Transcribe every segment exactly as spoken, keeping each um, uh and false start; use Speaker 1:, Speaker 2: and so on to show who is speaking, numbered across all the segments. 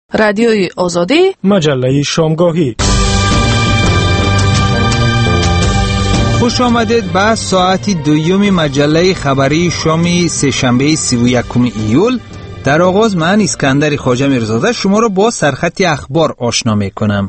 Speaker 1: رادیوی آزادی،
Speaker 2: مجله شامگاهی.
Speaker 3: خوش آمدید به ساعت دویوم مجله خبری شام سه‌شنبه سی و یکم ایول. در آغاز من اسکندر خواجه میرزاده شما را با سرخط اخبار آشنا میکنم.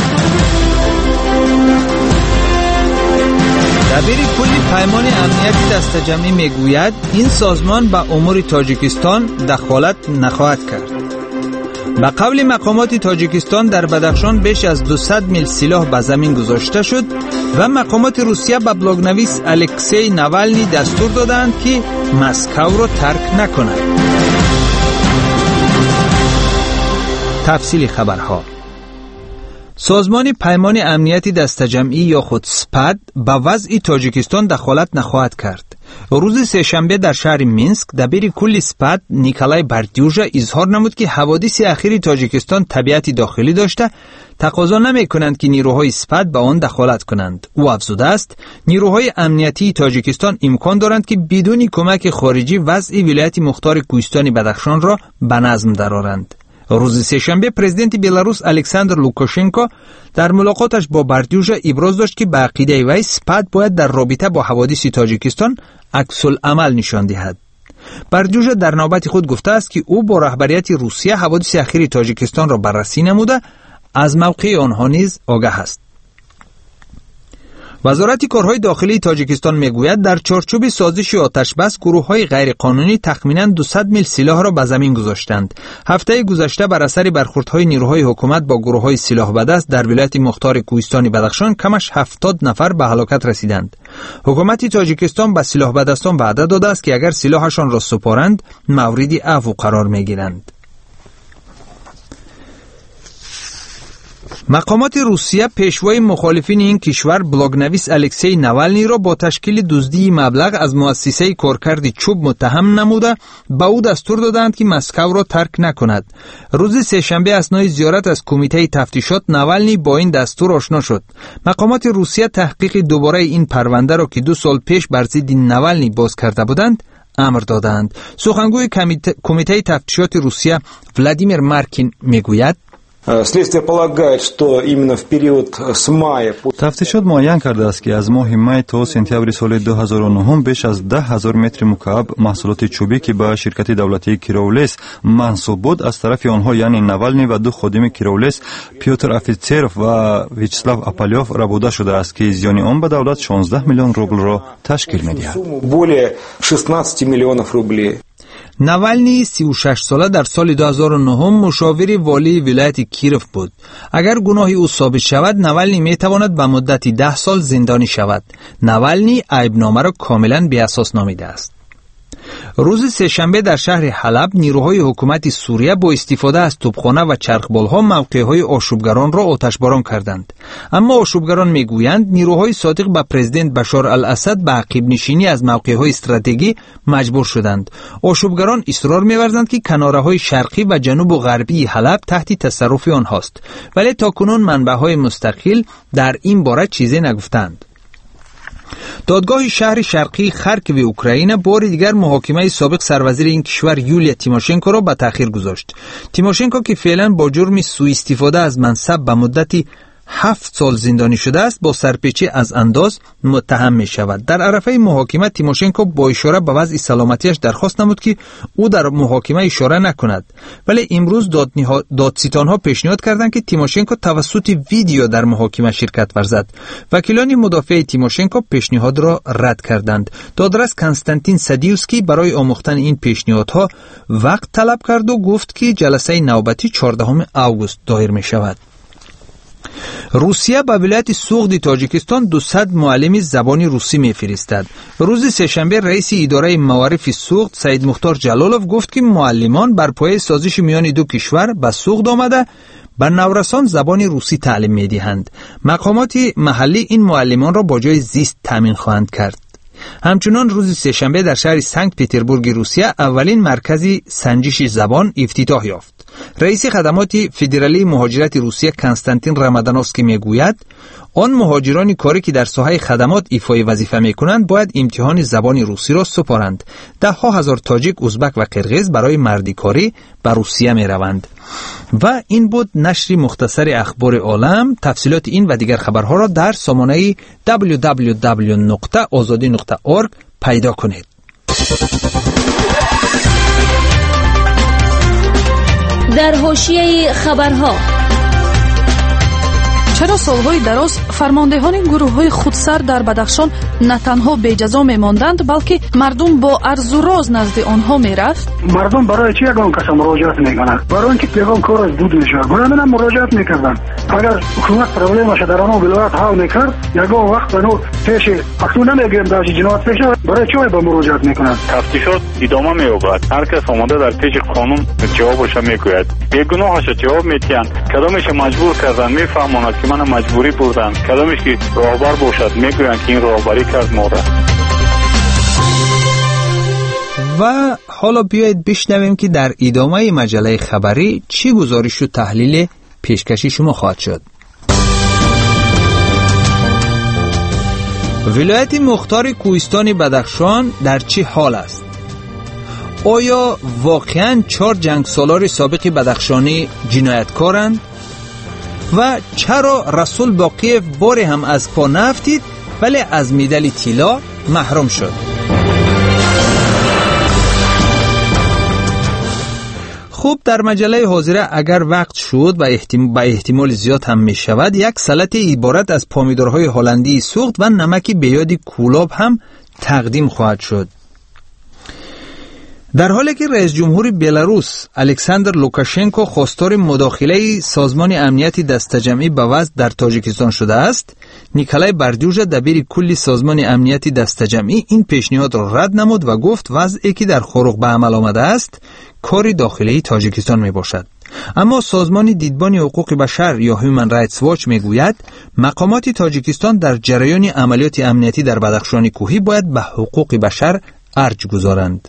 Speaker 3: دبیر کل پیمان امنیتی دسته‌جمعی میگوید این سازمان به امور تاجیکستان دخالت نخواهد کرد. به قول مقامات تاجیکستان در بدخشان بیش از دویست میل سلاح به زمین گذاشته شد و مقامات روسیه به بلاگنویس الکسی ناوالنی دستور دادند که مسکو را ترک نکند. تفصیل خبرها. سازمان پیمان امنیتی دسته‌جمعی یا خود سپد به وضع تاجیکستان دخالت نخواهد کرد. روز سه‌شنبه در شهر مینسک دبیر کل سپد نیکولای باردیوژا اظهار نمود که حوادث اخیر تاجیکستان طبیعت داخلی داشته، تقاضا نمی کنند که نیروهای سپد به آن دخالت کنند. او افزوده است نیروهای امنیتی تاجیکستان امکان دارند که بدون کمک خارجی وضع ولایت مختار کوهستانی بدخشان را به نظم درآورند. روز سه‌شنبه پرزیدنت بلاروس الکساندر لوکاشنکو در ملاقاتش با باردیوژا ابراز داشت که به عقیده وی سپد باید در رابطه با حوادث تاجیکستان عکس العمل نشان دهد. باردیوژا در نوبت خود گفته است که او با رهبریت روسیه حوادث اخیر تاجیکستان را بررسی نموده از موقع آنها نیز آگاه است. وزارت کارهای داخلی تاجیکستان میگوید در چارچوب سازش آتش بس گروه‌های غیرقانونی تخمیناً دویست میل سلاح را به زمین گذاشتند. هفته گذشته بر اثر برخوردهای نیروهای حکومت با گروه‌های سلاح به دست در ولایت مختار کوهستانی بدخشان کمش هفتاد نفر به هلاکت رسیدند. حکومت تاجیکستان به سلاح به دستان وعده داده است که اگر سلاحشان را سپارند مورد عفو قرار میگیرند. مقامات روسیه پیشوای مخالفین این کشور بلاگنویس الکسی ناوالنی را با تشکیل دزدی مبلغ از مؤسسه کارکرد چوب متهم نموده به او دستور دادند که مسکو را ترک نکند. روز سه‌شنبه اثنای زیارت از کمیته تفتیشات ناوالنی با این دستور آشنا شد. مقامات روسیه تحقیق دوباره این پرونده را که دو سال پیش بر ضد ناوالنی باز کرده بودند امر دادند. سخنگوی کمیته تفتیشات روسیه ولادیمیر مارکین میگوید
Speaker 4: تفتیشات معین کرده است که از ماه می تا سپتامبر سال دو هزار و نه بیش از ده هزار متر مکعب محصولات چوبی که به شرکت دولتی کیرولیس منسوب بود از طرف آنها یعنی ناوالنی و دو خادم کیرولیس پیوتر افیتسروف و ویچسلاو اپالیوف ربوده شده است که زیان آن به دولت شانزده میلیون روبل را تشکیل می‌دهد.
Speaker 3: ناوالنی سی و شش ساله در سال دو هزار و نه مشاور والی ولایت کیروف بود. اگر گناه او ثابت شود ناوالنی می تواند به مدت ده سال زندانی شود. ناوالنی عیبنامه را کاملا بی اساس نامیده است. روز سه‌شنبه در شهر حلب نیروهای حکومت سوریه با استفاده از توپخانه و چرخبال‌ها موقع‌های آشوبگران را آتشباران کردند. اما آشوبگران میگویند نیروهای صادق به پرزیدنت بشار الاسد به عقب نشینی از موقع‌های استراتژیکی مجبور شدند. آشوبگران اصرار می‌ورزند که کناره‌های شرقی و جنوب و غربی حلب تحت تصرف آنهاست، ولی تاکنون منبع‌های مستقل در این باره چیزی نگفتند. دادگاه شهر شرقی خارکوی اوکراین بار دیگر محاکمه سابق سروزیر این کشور یولیا تیموشنکو را به تأخیر گذاشت. تیموشنکو که فعلا با جرم سوء استفاده از منصب به مدتی هفت سال زندانی شده است با سرپیچی از انداز متهم می شود. در عرفه محاکمه تیموشنکو با اشاره به وضع سلامتیش درخواست نمود که او در محاکمه اشاره نکند، ولی امروز دادستانها پیشنهاد کردند که تیموشنکو توسط ویدیو در محاکمه شرکت ورزد. وکیلان مدافع تیموشنکو پیشنهاد را رد کردند. دادرس کنستانتین سادیوسکی برای آموختن این پیشنهادها وقت طلب کرد و گفت که جلسه نوبتی چهاردهم آگوست دایر می شود. روسیه به ولایت سوغد تاجیکستان دویست معلم زبان روسی میفرستد. روز سه‌شنبه رئیس اداره معارف سوغد سید مختار جلالوف گفت که معلمان بر پایه سازش میان دو کشور به سوغد آمده به نورسان زبان روسی تعلیم میدهند. مقامات محلی این معلمان را با جای زیست تامین خواهند کرد. همچنان روز سه‌شنبه در شهر سنت پترزبورگ روسیه اولین مرکز سنجش زبان افتتاح یافت. رئیس خدمات فدرالی مهاجرت روسیه کنستانتین رامادانوفسکی میگوید آن مهاجران کاری که در ساحه خدمات ایفای وظیفه میکنند باید امتحان زبان روسی را سپارند. ده ها هزار تاجیک، ازبک و قرقیز برای مردی کاری به روسیه میروند. و این بود نشر مختصر اخبار عالم. تفصیلات این و دیگر خبرها را در سامانه دبلیو دبلیو دبلیو نقطه آزادی نقطه اورگ پیدا کنید.
Speaker 1: در حاشیه خبرها:
Speaker 5: چرا سالهای دراز فرماندهان گروه‌های خودسر در بدخشان نه تنها بی‌جزا می‌ماندند بلکه مردم با عرض و راز نزد آنها می‌رفت؟
Speaker 6: مردم برای چی یگان کس مراجعت می‌کنند؟ برای اینکه پیغام کار از بود می‌شود. برای مراجعت می‌کردند. اگر حکومت پروبلمش در آن ولایت حل می‌کرد، یگان وقت بنو پیش اکنون نمی‌گیم در جنایت پیش برای چی با مراجعت می‌کنند؟
Speaker 7: تفتیشات ادامه می‌یابد. هر کس آمده در پیش قانون جوابش می‌گوید. بیگناهش جواب می‌دهند. کدامش مجبور کردن می‌فهماند که من مجبوری بودم، کدامش که راهبر باشد میگویند که این راهبری کرد ما را.
Speaker 3: و حالا بیایید بشنویم که در ادامه مجله خبری چی گزارش و تحلیل پیشکشی شما خواهد شد. ولایت مختار کوهستان بدخشان در چه حال است؟ آیا واقعاً چهار جنگ سالار سابق بدخشانی جنایتکارند؟ و چرا رسول باقی باری هم از پا نفتید ولی از مدال طلا محروم شد؟ خوب، در مجله حاضره اگر وقت شد و احتمال, با احتمال زیاد هم می شود یک سلط عبارت از پامیدورهای هلندی سوخت و نمک بیاد کولاب هم تقدیم خواهد شد. در حالی که رئیس جمهور بلاروس الکساندر لوکاشنکو خواستار مداخله سازمان امنیتی دستجمعی به وضع در تاجیکستان شده است، نیکلای بردیوژا دبیر کل سازمان امنیتی دستجمعی این پیشنهاد را رد نمود و گفت وضعی که در خروق به عمل آمده است کاری داخلی تاجیکستان می باشد. اما سازمان دیدبان حقوق بشر یا هیومن رایتس واچ می گوید مقامات تاجیکستان در جریان عملیات امنیتی در بدخشان کوهی باید به حقوق بشر ارج گذارند.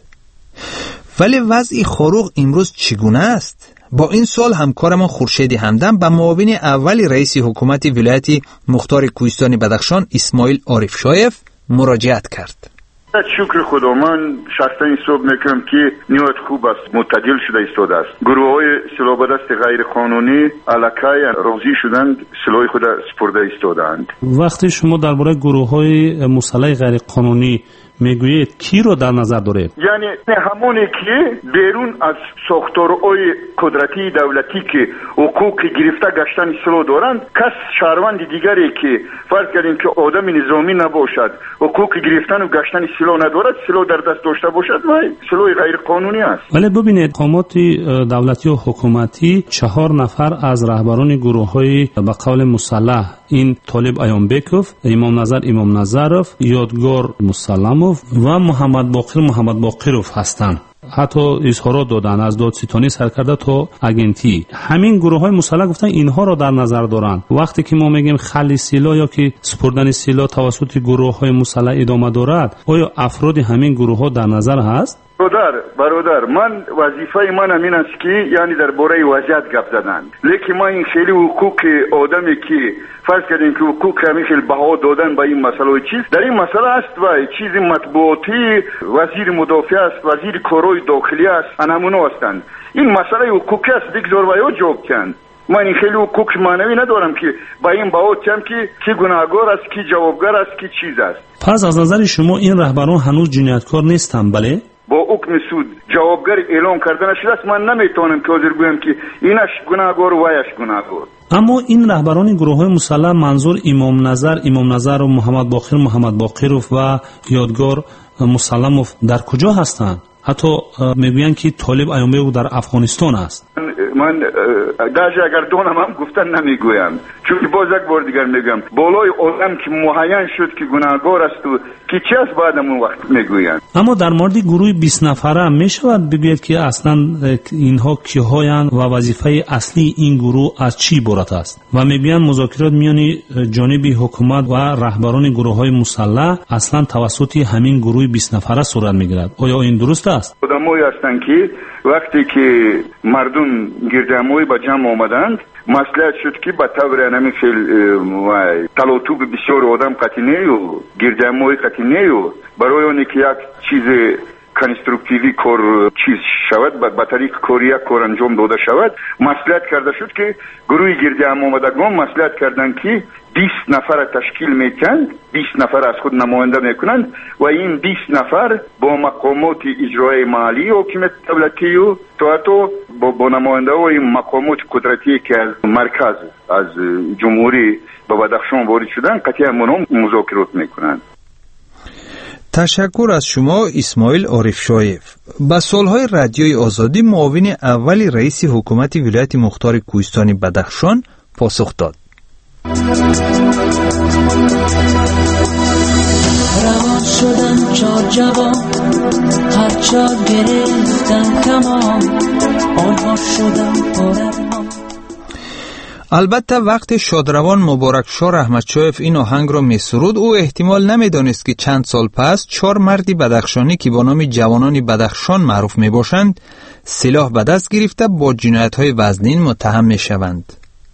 Speaker 3: ولی وضع خروق امروز چگونه است؟ با این سوال همکارمان خورشید همدم به معاون اول رئیس حکومت ولایت مختار کوهستان بدخشان اسماعیل عارف شایف مراجعت کرد.
Speaker 8: شکر خدا، من شخصا حساب میکنم که نیت خوب است، معتدل شده ایستاده است. گروه های سلاح به دست غیر قانونی الکی راضی شدند، سلاح خود سپرده ایستادند.
Speaker 9: وقتی شما درباره گروه های مسلح غیر قانونی میگویید کی رو در نظر دارید؟
Speaker 8: یعنی همونی که بیرون از ساختارهای قدرتی دولتی که حقوق گرفته گشتن سلاح دارند، کس شهروند دیگری که فرض کردیم که آدم نظامی نباشد، حقوق گرفتن و گشتن سلاح ندارد، سلاح در دست داشته باشد، ما سلاح غیر قانونی است.
Speaker 9: ولی ببینید مقامات دولتی و حکومتی چهار نفر از رهبران گروه‌های به قول مسلح، این طالب ایانبکوف، امام نظر امام نظرов، یادگار مسلمov و محمد باقر محمد باقرov هستند. حتی اظهارات دادن از دادستانی سرکرده تا اگنتی. همین گروه های مسلح گفتن اینها را در نظر دارند. وقتی که ما میگیم خلی سلاح یا که سپردن سلاح توسط گروه های مسلح ادامه دارد، آیا افراد همین گروه ها در نظر هست؟
Speaker 8: برادر برادر من وظیفه من همین است که یعنی در باره وضعیت گپ زدن، لیکن ما این خیلی حقوق آدمی که فرض کردیم که حقوق همین خیلی بها دادن به این مسئله چیز در این مسئله است و چیز مطبوعاتی وزیر مدافع است، وزیر کارهای داخلی است، نمونه هستند. این مسئله حقوقی است، بگذار و یا جواب کن. من این خیلی حقوق معنوی ندارم که با این بها کم که کی گناهگار است، کی جوابگر است، کی چیز است.
Speaker 9: پس از نظر شما این رهبران هنوز جنایتکار نیستند؟ بله،
Speaker 8: با حکم سود جوابگر اعلام کردن شده است. من نمیتونم که حاضر بگویم که اینش گناهگار و وایش گناهگار.
Speaker 9: اما این رهبران گروه های مسلح منظور امام نظر امام نظر و محمد باقر محمد باقرov و یادگار مسلمov در کجا هستند؟ حتی میگویند که طالب ایانبکوف در افغانستان است.
Speaker 8: من داشه اگر دونم هم گفتن نمیگویم، چون باز یک بار دیگر میگم بالای آدم که معین شد که گناهگار است و که چی است بعد اون وقت میگویند.
Speaker 9: اما در مورد گروه بیست نفره میشود بگوید که اصلا اینها کیهایند و وظیفه اصلی این گروه از چی عبارت است و میگویند مذاکرات میان جانب حکومت و رهبران گروه های مسلح اصلا توسط همین گروه بیست نفره صورت میگیرد. آیا این درست است؟
Speaker 8: آدمایی هستند که وقتی که مردم گردهمایی به جمع آمدند مصلحت شد که به طور نمی خیل تلاطوب بسیار آدم قطینه و گردهمایی قطینه و برای اونی که یک چیز کنسترکتیوی کار چیز شود به طریق کوریا کار انجام داده شود. مصلحت کرده شد که گروه گرد هم آمدگان مصلحت کردند که بیست نفر تشکیل میکنند، بیست نفر از خود نماینده میکنند و این بیست نفر با مقامات اجرایی محلی حکومت دولتی و تا تو با, با نماینده های مقامات قدرتی که از مرکز از جمهوری به بدخشان وارد شدن قطعا منهم مذاکرات میکنند.
Speaker 3: تشکر از شما اسماعیل عارف شایف. با سالهای رادیوی آزادی معاون اولی رئیس حکومت ولایت مختار کوهستانی بدخشان پاسخ داد.
Speaker 10: روان شدن چار جوان هر چار گرفتن کمان آنها شدن پررمان.
Speaker 3: البته وقت شادروان مبارک شاه رحمت شایف این آهنگ را می سرود او احتمال نمیدانست که چند سال پس چهار مردی بدخشانی که با نام جوانان بدخشان معروف می باشند سلاح به دست گرفته با جنایت های وزنین متهم می شوند.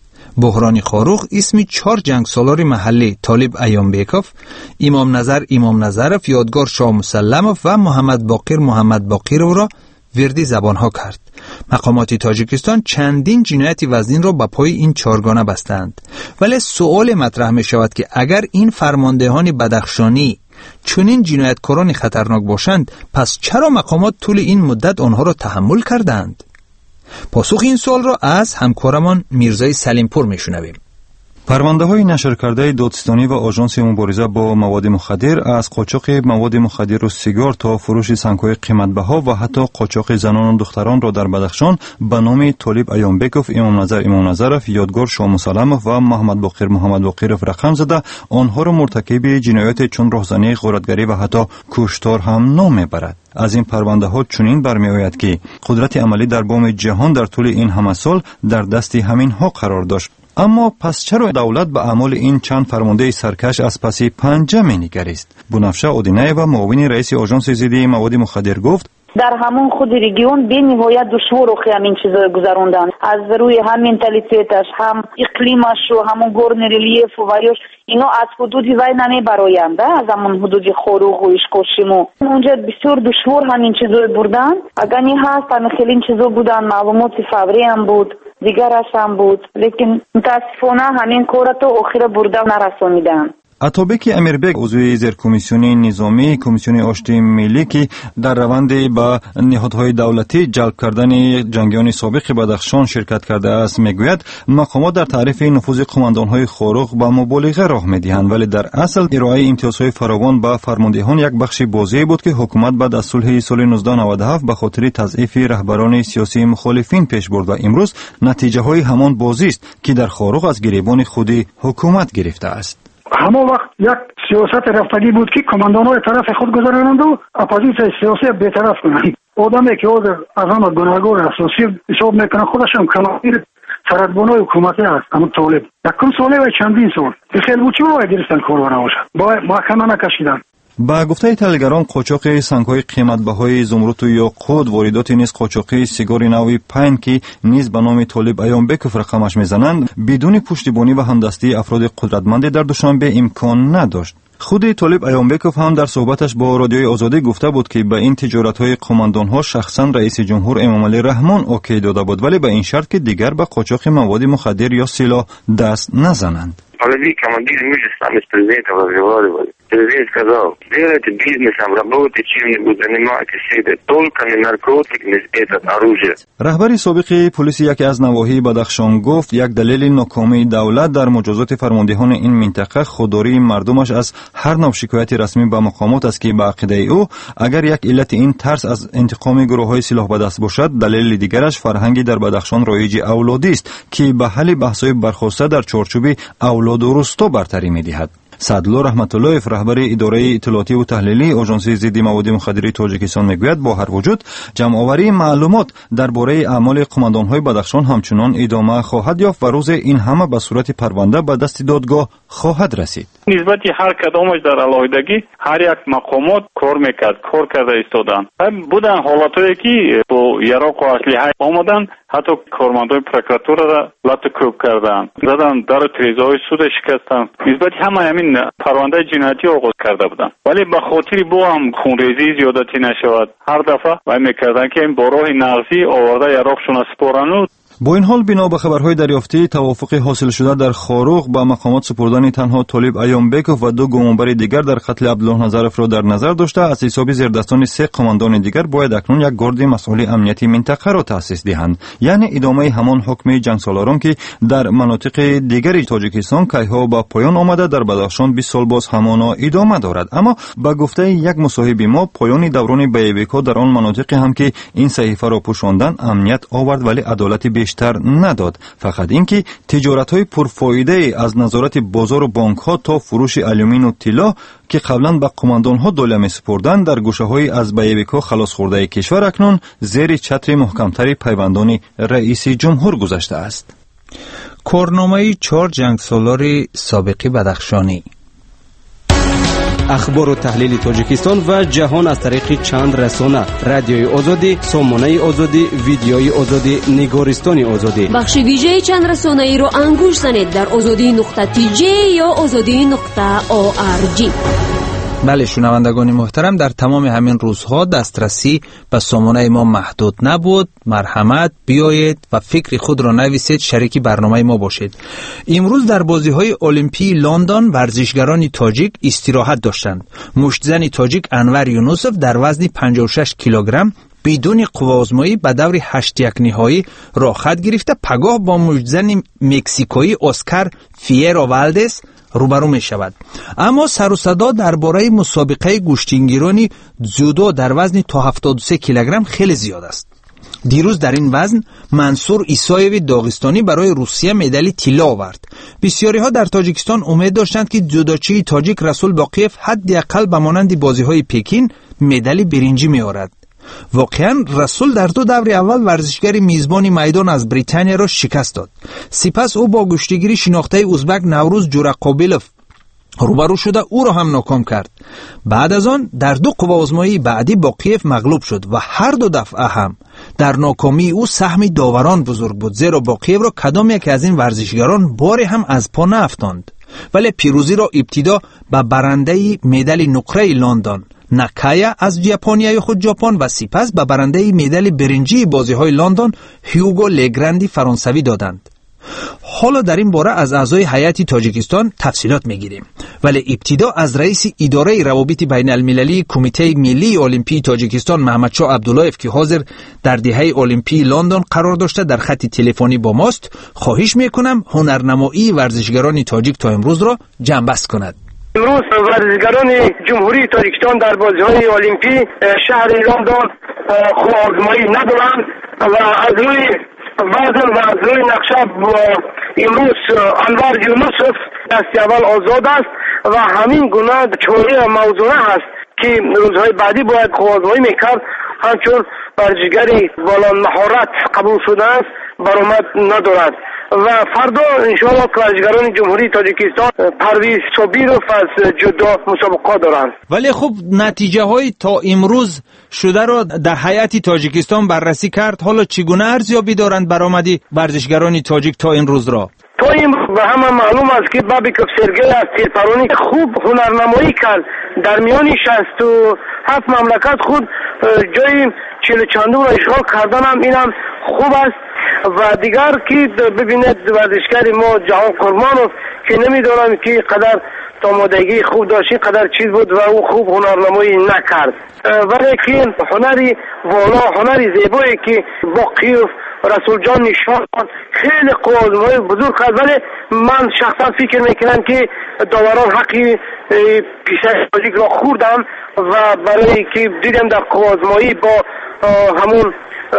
Speaker 3: بحرانی خاروق اسم چهار جنگ سالار محلی طالب ایامبیکوف، امام نظر امام نظرف، یادگار شاه مسلموف و محمد باقر محمد باقر را وردی زبانها کرد. مقامات تاجیکستان چندین جنایت وزنین را به پای این چهارگانه بستند. ولی سوال مطرح می شود که اگر این فرماندهان بدخشانی چنین جنایتکاران خطرناک باشند، پس چرا مقامات طول این مدت آنها را تحمل کردند؟ پاسخ این سوال را از همکارمان میرزای سلیمپور میشنویم.
Speaker 4: پرونده‌های نشر کرده دادستانی و آژانس مبارزه با مواد مخدر از قاچاق مواد مخدر و سیگار تا فروش سنگ‌های قیمت‌بها و حتی قاچاق زنان و دختران را در بدخشان به نام طالب ایامبیکوف، امام نظر امام نظرف، یادگار شاه مسلموف و محمد باقر محمد باقرف رقم زده آنها را مرتکب جنایات چون راهزنی، غارتگری و حتی کشتار هم نام میبرد. از این پرونده ها چنین برمی‌آید که قدرت عملی در بام جهان در طول این همه سال در دست همین ها قرار داشت. اما پس چرا دولت به اعمال این چند فرمانده سرکش از پس پنجه می‌نگریست؟ بنفشه آدینه و معاون رئیس آژانس ضد مواد مخدر گفت
Speaker 11: در همون خود رژیون به نهایت دشوار و همین چیزا گذروندن، از روی هم منتالیتش، هم اقلیمش و همون گرن ریلیف و وایش اینا از حدودی وای نمیبراینده، از همون حدودی خروق و اشکوشیمو اونجا بسیار دشوار همین چیزا بردن. اگر این هست همه خیلی این چیزا بودن، معلومات فوری هم بود، دیگرش هم بود، لیکن متاسفانه همین کارا تو آخر بردن نرسانیدن.
Speaker 4: عطابک امیربک عضو زیرکمیسیون نظامی کمیسیون آشتی ملی که در روند به نهادهای دولتی جلب کردن جنگیان سابق بدخشان شرکت کرده است میگوید مقامات در تعریف نفوذ قماندانهای خاروق به مبالغه راه میدهند، ولی در اصل ارائه امتیازهای فراوان به فرماندهان یک بخش بازی بود که حکومت بعد از صلح سال نوزده نود و هفت به خاطر تضعیف رهبران سیاسی مخالفین پیش برد و امروز نتیجه های همان بازی است که در خاروق از گریبان خود حکومت گرفته است.
Speaker 6: همه وقت یک سیاست رفتگی بود که کماندان‌های طرف خود گذارانند و اپوزیسیون سیاسی بی‌طرف کنند. آدمی که از همه گناهگار اساسی حساب میکنه خودش هم کماندیر سردبانای حکومتی است. اما طالب یکم ساله و چندین سال خیلی بود چی باید گرفتن کار نباشد، با محکمه نکشیدن.
Speaker 4: با گفته تحلیلگران قاچاق سنگ‌های قیمت‌بهای زمرد و یاقوت، واردات نیز قاچاق سیگار نوعی پین که نیز به نام طالب ایامبیکوف رقمش میزنند بدون پشتیبانی و همدستی افراد قدرتمند در دوشنبه امکان نداشت. خود طالب ایامبیکوف هم در صحبتش با رادیوی آزادی گفته بود که به این تجارت‌های قماندان‌ها شخصاً رئیس جمهور امامعلی رحمان اوکی داده بود، ولی به این شرط که دیگر به قاچاق مواد مخدر یا سلاح дast نزنند.
Speaker 12: Половик командир имущества сам из президента разговаривали. Президент сказал, делайте бизнесом, работайте чем-нибудь, занимайтесь это, только не наркотик, не это оружие.
Speaker 4: رهبر سابق پلیس یکی از نواحی بدخشان گفت یک دلیل ناکامی دولت در مجازات فرماندهان این منطقه خودداری مردمش از هر نوع شکایت رسمی به مقامات است که به عقیده او اگر یک علت این ترس از انتقام گروه‌های سلاح به دست باشد، دلیل دیگرش فرهنگی در بدخشان رایج اولادی است که به حل بحث‌های برخواسته در چارچوب اولاد و رستا برتری می‌دهد. سعدالله رحمت الله رهبر اداره اطلاعاتی و تحلیلی آژانس ضد مواد مخدر تاجیکستان میگوید با هر وجود جمع‌آوری معلومات درباره اعمال قماندان‌های بدخشان همچنان ادامه خواهد یافت و روز این همه به صورت پرونده به دست دادگاه خواهد رسید.
Speaker 7: نسبتی هر کدامش در علاوه‌دگی هر یک مقامات کار میکرد، کار کرده ایستادن. بودن حالاتایی که با یراق و اسلحه آمدن، حتی کارمندای پروکراتوره را لط کوب کردن، زدن در تریزهای سود شکستن. نسبتی همه همین پرونده جنایتی آغاز کرده بودن. ولی به خاطر بو هم خونریزی زیادتی نشود، هر دفعه وای میکردن که این با راه نغزی آورده یراقشون سپارن.
Speaker 4: با این حال بنا به خبرهای دریافتی توافق حاصل شده در خاروق با مقامات سپردن تنها طالب ایامبکوف و دو گمانبر دیگر در قتل عبدالله نظرف را در نظر داشته از حساب زیردستان سه قماندان دیگر باید اکنون یک گارد مسئول امنیتی منطقه را تأسیس دهند، یعنی ادامه همان حکم جنگ سالاران که در مناطق دیگر تاجیکستان کیها با پایان آمده در بدخشان بیست سال باز همانا ادامه دارد. اما با گفته یک مصاحب ما پایان دوران بیبیکو در آن مناطق هم که این صحیفه را پوشاندن امنیت آورد ولی عدالت بیشتر نداد. فقط اینکه تجارت‌های پرفایده از نظارت بازار و بانک‌ها تا فروش آلومین و طلا که قبلا به قماندان‌ها دولت می‌سپردند در گوشه‌های از بیبیکو خلاص خورده کشور اکنون زیر چتر محکم‌تر پیوندان رئیس جمهور گذاشته است.
Speaker 3: کارنامه چهار جنگ سالار سابقی بدخشانی.
Speaker 13: اخبار و تحلیل تاجیکستان و جهان از طریق چند رسانه: رادیوی آزادی، سامانه آزادی، ویدیوی آزادی، نگارستان آزادی.
Speaker 1: بخش ویژه چند رسانه ای رو انگوش زنید در آزادی نقطه تی جی یا آزادی نقطه او آر جی.
Speaker 3: بله شنوندگان محترم، در تمام همین روزها دسترسی به سامانه ما محدود نبود. مرحمت بیایید و فکر خود را نویسید، شریک برنامه ما باشید. امروز در بازی‌های المپی لندن ورزشگران تاجیک استراحت داشتند. مشتزن تاجیک انور یونوسف در وزن پنجاه و شش کیلوگرم بدون قوازمایی به دور هشت یک نهایی راه خط گرفته پگاه با مشتزن مکزیکویی اسکار فیرو والدس روبرو می شود. اما سر و صدا درباره مسابقه گوشتینگیرانی جودو در وزن تا هفتاد و سه کیلوگرم خیلی زیاد است. دیروز در این وزن منصور ایسایوی داغستانی برای روسیه مدال طلا آورد. بسیاری ها در تاجیکستان امید داشتند که جودوچی تاجیک رسول باقیف حداقل به مانند بازی‌های پکین مدال برنجی می آورد. واقعا رسول در دو دور اول ورزشگر میزبان میدان از بریتانیا را شکست داد. سپس او با گشتگیری شناخته ازبک نوروز جورقابیلوف روبرو شده او را هم ناکام کرد. بعد از آن در دو قوازمایی بعدی باقیف مغلوب شد و هر دو دفعه هم در ناکامی او سهم داوران بزرگ بود، زیرا باقیف را کدام یک از این ورزشگران باری هم از پا نافتاند. ولی پیروزی را ابتدا به برنده مدال نقره لندن ناکایا از ژاپنیای خود ژاپن و سپس به برنده مدال برنجی بازی‌های لندن هیوگو لگراندی فرانسوی دادند. حالا در این باره از اعضای هیئت تاجیکستان تفصیلات میگیریم، ولی ابتدا از رئیس اداره روابط بین المللی کمیته ملی المپی تاجیکستان محمدشاه عبداللهیف که حاضر در دهه المپی لندن قرار داشته در خط تلفنی با ماست خواهش میکنم هنرنمایی ورزشگران تاجیک تا امروز را جمع‌بست کند.
Speaker 14: امروز ورزشگران جمهوری تاجیکستان در بازی‌های المپی شهر لندن خواهرآزمایی ندارند و از روی وزن و از روی نقشه امروز انور یونوسف دست اول آزاد است و همین گونه چوری موضوعه است که روزهای بعدی باید خواهرآزمایی میکرد. همچون ورزشگری بالا مهارت قبول شده است برآمد ندارد و فردا انشاءالله ورزشگران جمهوری تاجیکستان پرویز صابیروف از جودو مسابقه دارند.
Speaker 3: ولی خب نتیجه های تا امروز شده را در هیئت تاجیکستان بررسی کرد. حالا چگونه ارزیابی دارند برآمدی ورزشگران تاجیک تا این روز را؟
Speaker 14: تا این به همه معلوم است که بابیکوف سرگئی از تیرپرانی خوب هنرنمایی کرد در میان شصت و هفت مملکت خود جای چهل چندم را اشغال کردن هم این هم خوب است و دیگر که ببینید ورزشگر ما جهان قربانوف که نمیدونم که قدر آمادگی خوب داشت قدر چیز بود و او خوب هنرنمایی نکرد، ولی که هنری والا هنری زیبایی که باقیوف رسول جان نشان خیلی قوازمای بزرگ کرد. ولی من شخصا فکر میکنم که داوران حقی پیشش تاجیک را خوردم و برای که دیدم در قوازمایی با همون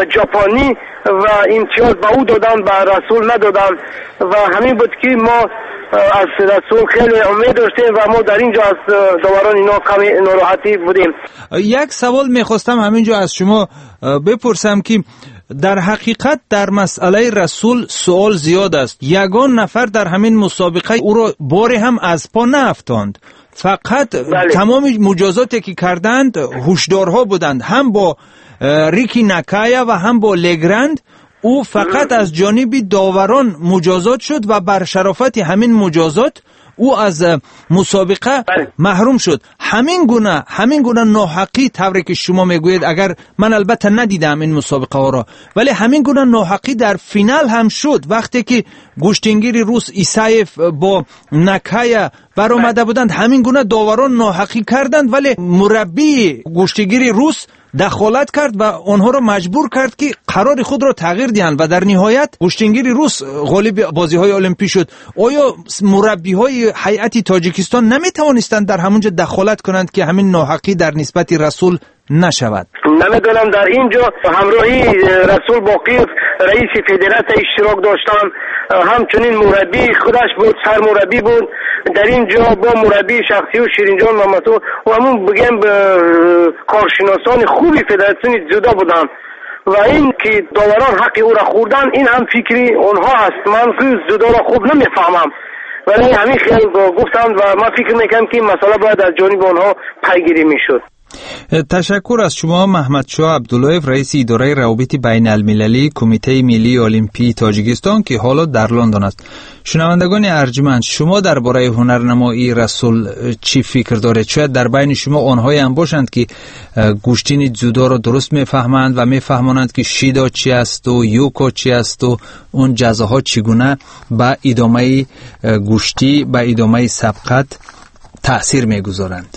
Speaker 14: ژاپنی و امتیاز به او دادن به رسول ندادن و همین بود که ما از رسول خیلی امید داشتیم و ما در اینجا از داوران اینا کمی ناراحتی بودیم.
Speaker 3: یک سوال میخواستم همینجا از شما بپرسم که در حقیقت در مسئله رسول سوال زیاد است. یگان نفر در همین مسابقه او را باری هم از پا نافتاند. فقط بله. تمام مجازاتی که کردند هوشدارها بودند، هم با ریکی نکایا و هم با لگرند. او فقط از جانب داوران مجازات شد و بر شرافت همین مجازات او از مسابقه محروم شد. همین گونه همین گونه ناحقی طوری که شما میگوید، اگر من البته ندیدم این مسابقه ها را، ولی همین گونه ناحقی در فینال هم شد. وقتی که گوشتنگیر روس ایسایف با نکایا برآمده بودند، همین گونه داوران ناحقی کردند، ولی مربی گوشتنگیر روس دخالت کرد و آنها را مجبور کرد که قرار خود را تغییر دهند و در نهایت گوشتنگیر روس غالب بازی‌های المپیک شد. آیا مربی‌های هیئت تاجیکستان نمی‌توانستند در همونجا دخالت کنند که همین ناحقی در نسبت رسول نشود؟
Speaker 14: نمیدونم. در اینجا همراهی رسول باقی رئیس فدراسیون اشتراک داشتن، همچنین مربی خودش بود، سرمربی بود. در اینجا با مربی شخصی و شیرینجان محمدو و همون بگم کارشناسان خوبی فدراسیون جدا بودن و این که داوران حق او را خوردن، این هم فکری اونها هست. من که جدا را خوب نمیفهمم، ولی همین خیلی گفتم و من فکر میکنم که مسئله باید از جانب آنها پیگیری میشد.
Speaker 3: تشکر از شما محمد شاه عبداللهیف، رئیس اداره روابط بین المللی کمیته ملی المپی تاجیکستان که حالا در لندن است. شنوندگان ارجمند، شما درباره هنرنمایی رسول چی فکر دارید؟ شاید در بین شما آنهایی هم باشند که گوشتین جودو را درست میفهمند و میفهمانند که شیدا چی است و یوکو چی است و اون جزاها چگونه به ادامه گوشتی، به ادامه سبقت تأثیر میگذارند.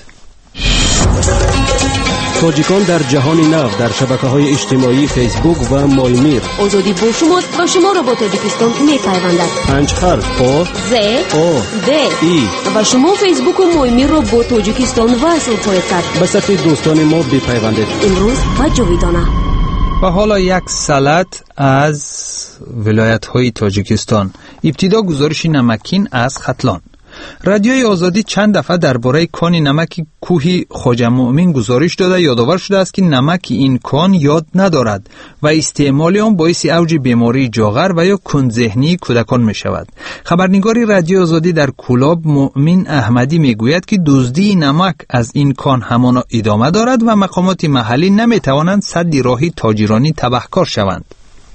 Speaker 13: تاجیکان در جهان نو در شبکه‌های اجتماعی فیسبوک و مایمیر.
Speaker 1: آزادی با شما و شما را با تاجیکستان می‌پیوندد.
Speaker 13: پنج حرف آ
Speaker 1: ز
Speaker 13: آ
Speaker 1: د
Speaker 13: ای
Speaker 1: و شما فیسبوک و مایمیر را با تاجیکستان وصل خواهید کرد.
Speaker 13: به صفحه دوستان ما بپیوندید.
Speaker 1: امروز و جاویدانه.
Speaker 3: و حالا یک سلط از ولایت‌های تاجیکستان. ابتدا گزارش نمکین از ختلان. رادیوی آزادی چند دفعه درباره کان نمک کوهی خواجه مؤمن گزارش داده یادآور شده است که نمک این کان یاد ندارد و استعمال آن باعث اوج بیماری جاغر و یا کندذهنی کودکان می شود. خبرنگار رادیو آزادی در کولاب مؤمن احمدی می گوید که دزدی نمک از این کان همانا ادامه دارد و مقامات محلی نمی توانند سد راهی تاجرانی تبهکار شوند.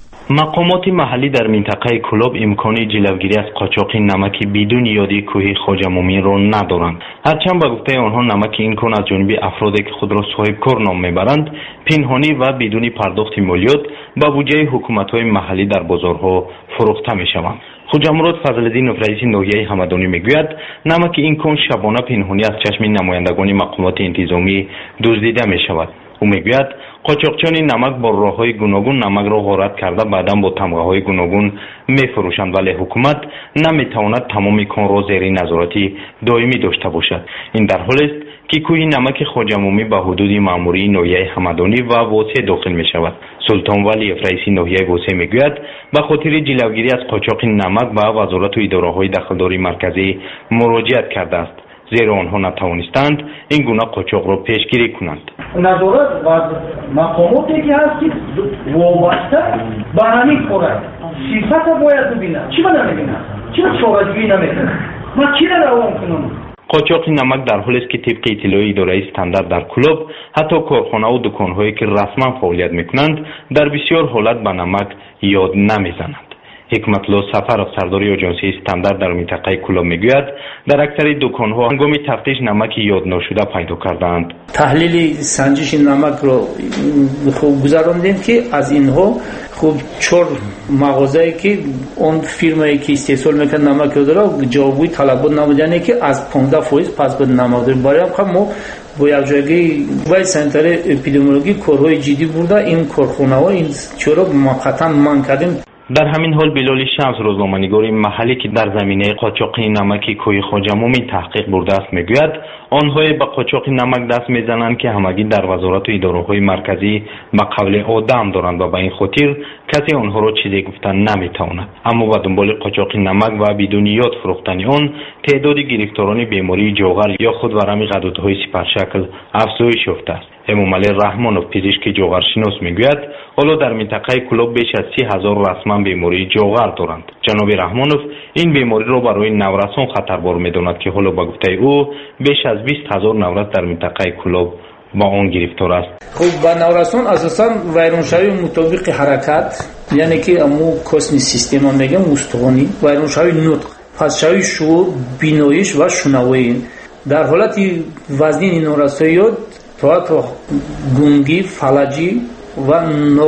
Speaker 15: مقامات محلی در منطقه کلاب امکانی جلوگیری از قاچاق نمک بدون یادی کوه خواجه مؤمن را ندارند. هرچند به گفته آنها نمک این کان از جانب افرادی که خود را صاحب کار نام میبرند پنهانی و بدون پرداخت مالیات به بودجه حکومت‌های محلی در بازارها فروخته میشوند. خواجه مراد فضل‌الدین رئیس ناحیه همدانی میگوید نمک این کان شبانه پنهانی از چشم نمایندگان مقامات انتظامی دزدیده میشود. او میگوید قاچاقچیان نمک با راه‌های گوناگون نمک را غارت کرده بعدا با تمغه‌های گوناگون می‌فروشند، ولی حکومت نمی‌تواند تمام کان را زیر نظارتی دائمی داشته باشد. این در حالی است که کوه نمک خواجه مؤمن به حدود مأموری ناحیه همدانی و واسع داخل می‌شود. سلطان ولی رئیس ناحیه واسع میگوید به خاطر جلوگیری از قاچاق نمک به وزارت و اداره‌های دخلداری مرکزی مراجعت کرده است، زیرا آنها نتوانستند این گونه قاچاق را پیشگیری کنند.
Speaker 16: نظارت و مقاماتی که هست که وابسته به همین کاره صفت باید ببینن. چی باید نمیبینن؟ چرا چاره‌جویی نمیکنن؟ ما کی را روان کنم؟
Speaker 15: قاچاق نمک در حالی است که طبق اطلاع اداره استاندارد در کلاب حتی کارخانه و دکان‌هایی که رسما فعالیت میکنند در بسیار حالت به نمک یاد نمیزنند. حکمت الله سفر افسرداری آژانسی استاندارد در منطقه کلاب میگوید در اکثر دکان‌ها هنگام تفتیش نمک یاد ناشده پیدا کردند.
Speaker 16: تحلیل سنجش نمک رو خوب گذراندیم که از اینها خوب چهار مغازه‌ای که اون فرمایی که استحصال میکنه نمک رو داره جوابی طلبات نمودنه که از پانزده درصد پس به نمک داریم. برای هم ما با یک جایی وای سنتر اپیدمیولوژی کارهای جدی برده این کارخانه‌ها این چرا موقتا من کردیم.
Speaker 15: در همین حال بلال شمس روزنامه‌نگار محلی که در زمینه قاچاق نمک کوه خواجه مؤمن تحقیق برده است میگوید آنها به قاچاق نمک دست میزنند که همگی در وزارت و اداره‌های مرکزی به قول آدم دارند و به این خاطر کسی آنها را چیزی گفتن نمیتواند. اما به دنبال قاچاق نمک و بدون یاد فروختن آن تعداد گرفتاران بیماری جاغر یا خودورم غدودهای سپرشکل افزایش یافته است. امامعلی رحمانов پزشک جوغرشناس میگوید حالا در منطقه کلوب بیش از سی هزار رسما بیماری جوغر دارند. جناب رحمانov این بیماری را برای نورسان خطربار میداند که حالا به گفته او بیش از بیست هزار نورس در منطقه کلوب با آن گرفتار است.
Speaker 16: خب با نورسان اساسا ویرانشوی مطابق حرکت، یعنی که امو کسمی سیستم هم میگم مستقانی ویرانشوی نطق، پس شوی شعور، بینایش و شنوایی. در حالت وزنی این نورساییات تا تا گونگی، فلجی و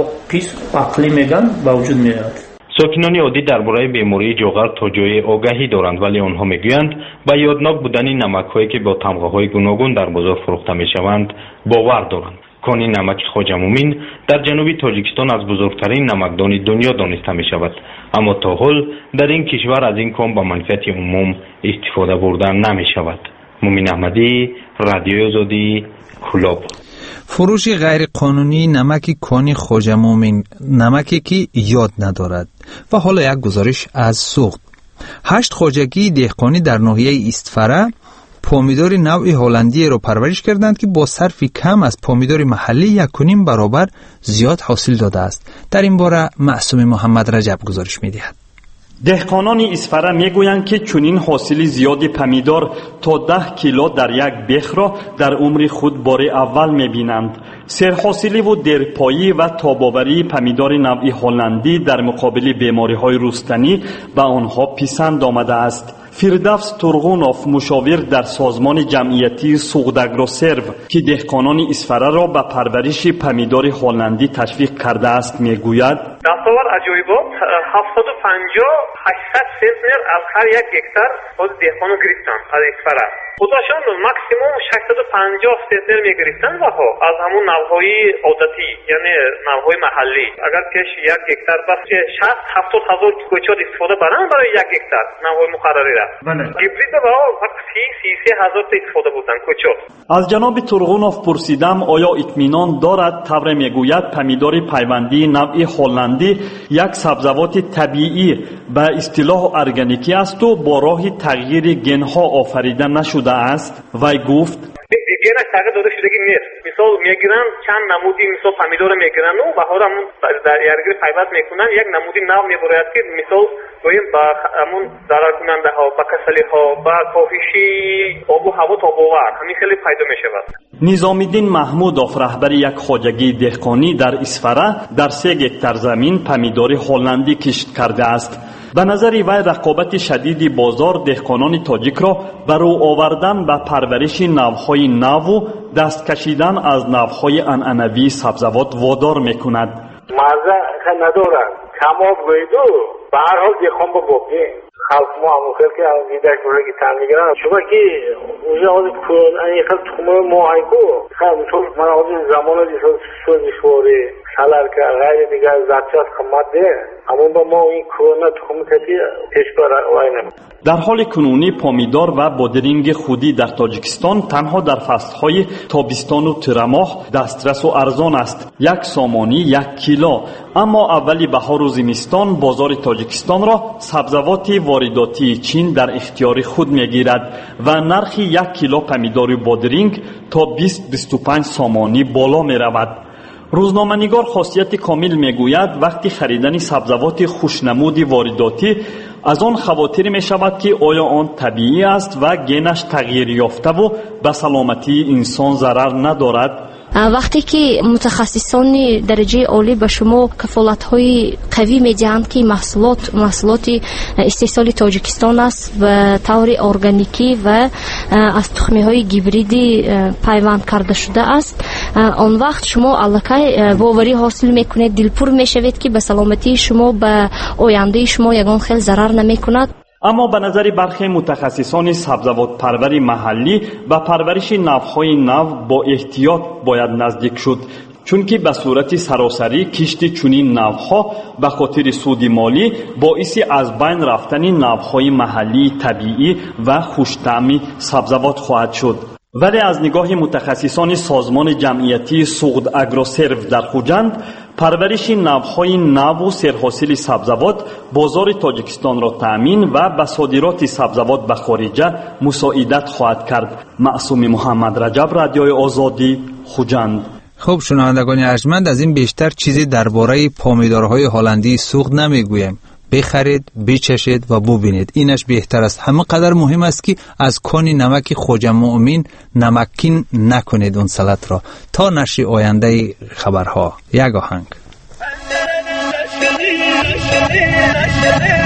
Speaker 16: نقص عقلی میگن با وجود میاد.
Speaker 15: ساکنان عادی درباره بیماری جوغر تا جای آگاهی دارند، ولی آنها میگویند با یادناک بودن نمک‌هایی که با تمغه‌های گوناگون در بازار فروخته میشوند باور دارند. کانی نمک خواجه مومین در جنوب تاجیکستان از بزرگترین نمکدان دنیا دانسته میشود، اما تا حال در این کشور از این کام با منفعت عموم استفاده برده نمیشود. مومین احمدی، رادیوی آزادی، کلوب.
Speaker 3: فروش غیر قانونی نمک کانی خواجه مومین، نمکی که یاد ندارد و حالا یک گزارش از سوخت. هشت خواجگی دهقانی در ناحیه استفره پامیدار نوع هلندی را پرورش کردند که با صرف کم از پامیدار محلی یک و نیم برابر زیاد حاصل داده است. در این باره معصوم محمد رجب گزارش می‌دهد.
Speaker 17: دهقانان اسفره میگویند که چنین حاصل زیادی پمیدار تا ده کیلو در یک بخ را در عمر خود بار اول میبینند. سرحاصلی و درپایی و تاباوری پمیدار نوعی هلندی در مقابل بیماری‌های رستنی به آنها پسند آمده است. فردوس ترغونوف، مشاور در سازمان جمعیتی سوغداگروسرو که دهقانان اسفره را به پرورش پمیدار هلندی تشویق کرده است میگوید:
Speaker 18: دستاورد عجایبات هفتاد و پنجاه هشتصد سنتنر از هر یک هکتار خود دهقانان گرفتند از اسفره. خودشان ماکسیموم ششصد و پنجاه سنتنر میگرفتند و ها از همون نوهای عادتی، یعنی نوهای محلی. اگر پیش یک هکتار بس شصت هفتاد هزار کوچات استفاده برند برای یک هکتار نوهای مقرری را. گیبرید با سی سی سه هزار تا استفاده بودند کوچات.
Speaker 17: از جناب ترغونوف پرسیدم آیا اطمینان دارد طور میگوید پمیدار پیوندی نوع هلندی یک سبزوات طبیعی به اصطلاح ارگانیکی است و با راه تغییر گنها آفریده نشده است. وی گفت:
Speaker 18: گنش تغییر داده شده که نیست. مثال میگیرن چند نمودی مثال پمیدار میگیرن و بهار همون در یارگیری پیوند میکنن، یک نمودی نو میبراید که مثال گوییم با همون ضرر کننده ها، با کسلی ها، با کاهشی آب و هوا تاباور همین خیلی پیدا میشود.
Speaker 17: نظامیدین محمودوف، رهبر یک خواجگی دهقانی در اسفره، در سه هکتار زمین پمیدار هلندی کشت کرده است. به نظر وی رقابت شدید بازار دهقانان تاجیک را برو آوردن به پرورش نوهای نو و دست کشیدن از نوهای عنعنوی سبزوات وادار میکند.
Speaker 19: مزه ندارد، کماب گویدو به هر حال دهقان با بابی خلق ما همون خیلی که از دیدک برای که تن میگرن شما که اونجا آزی کن این خیلی تخمه موهایگو خیلی طور من آزی زمان دیسا شوزشواری سالر که غیر دیگر زدشات خمت ده همون با ما این کرونا تخمه کسی پیشبار وای نمید.
Speaker 17: در حال کنونی پامیدار و بادرینگ خودی در تاجیکستان تنها در فصلهای تابستان و ترماه دسترس و ارزان است. یک سامانی یک کیلو، اما اولی بهار و زمستان بازار تاجیکستان را سبزوات وارداتی چین در اختیار خود میگیرد و نرخ یک کیلو پمیدار بادرینگ تا بیست تا بیست و پنج سامانی بالا می رود. روزنامه‌نگار خاصیت کامل میگوید وقتی خریدن سبزوات خوشنمود وارداتی از آن خواطر می شود که آیا آن طبیعی است و گنش تغییر یافته و به سلامتی انسان ضرر ندارد.
Speaker 20: وقتی که متخصصان درجه عالی به شما کفالت‌های قوی می‌دهند که محصولات محصولات استحصال تاجیکستان است و طور ارگانیکی و از تخمه‌های گیبریدی پیوند کرده شده است، آن وقت شما الکی باوری حاصل می‌کنید، دلپور می‌شوید که به سلامتی شما به آینده شما یگان خیلی ضرر نمی‌کند.
Speaker 17: اما به نظر برخی متخصصان سبزوات پروری محلی به پرورش نوهای نو با احتیاط باید نزدیک شد، چون که به صورت سراسری کشت چنین نوها به خاطر سود مالی باعث از بین رفتن نوهای محلی طبیعی و خوش‌طعم سبزوات خواهد شد. ولی از نگاه متخصصان سازمان جمعیتی سوغداگروسرو در خوجند، پرورش نوهای نو و سرحاصل سبزوات بازار تاجیکستان را تأمین و به صادرات سبزوات به خارج مساعدت خواهد کرد. معصوم محمد رجب، رادیوی آزادی، خوجند.
Speaker 3: خب شنوندگان ارجمند، از این بیشتر چیزی درباره پامیدارهای هلندی سوخت نمیگویم. بخرید، بچشید و ببینید، اینش بهتر است. همه قدر مهم است که از کانی نمک خواجه مؤمن نمکین نکنید اون سلط را. تا نشر آینده خبرها، یک آهنگ.